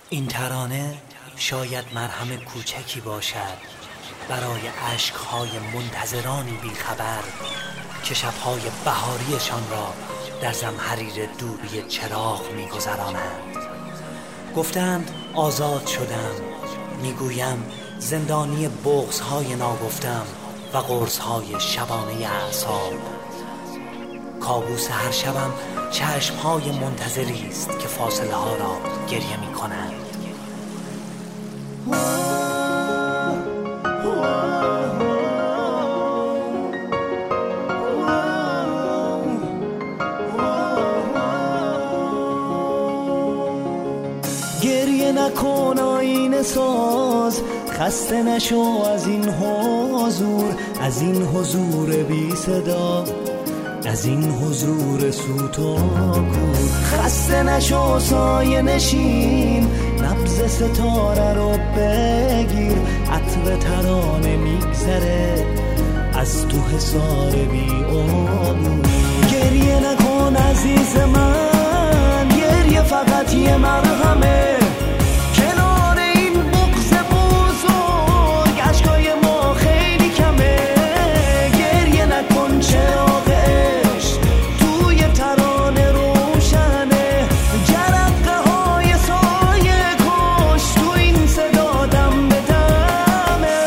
این ترانه شاید مرهم کوچکی باشد برای اشک‌های منتظرانی بیخبر که شب‌های بهاریشان را در زمهریر دوری چراغ می‌گذرانند. گفتند آزاد شدم، میگویم زندانی بغض‌های ناگفتم و قرص‌های شبانه اعصاب. کابوس هر شبم چشم‌های منتظری است که فاصله ها را گریه می‌کنند. گریه نکن آینه ساز، خسته نشو از این حضور، از این حضور بی صدا، از این حضور سوت و کور. خسته نشو سایه نشین، نبض ستاره رو بگیر، عطر ترانه میگذره از تو حصار بی عبور. گریه نکن عزیز من، گریه فقط یه مرهمه کنار این بغض بزرگ، اشکای ما خیلی کمه. گریه نکن چراغ عشق توی ترانه روشنه، جرقه های سایه کش تو این صدا دم به دمه.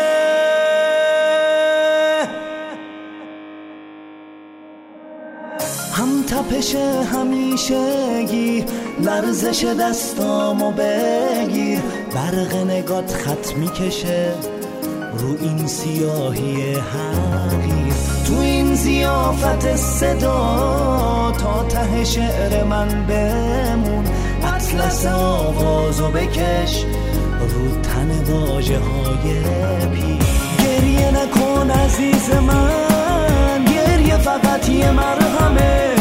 هم تپش همیشگی، لرزش دستامو بگیر، برق نگات خط میکشه رو این سیاهی حقیر. تو این ضیافت صدا تا ته شعر من بمون، اطلس آوازو بکش رو تن واژه های پی. گریه نکن عزیز من، گریه فقط یه مرهمه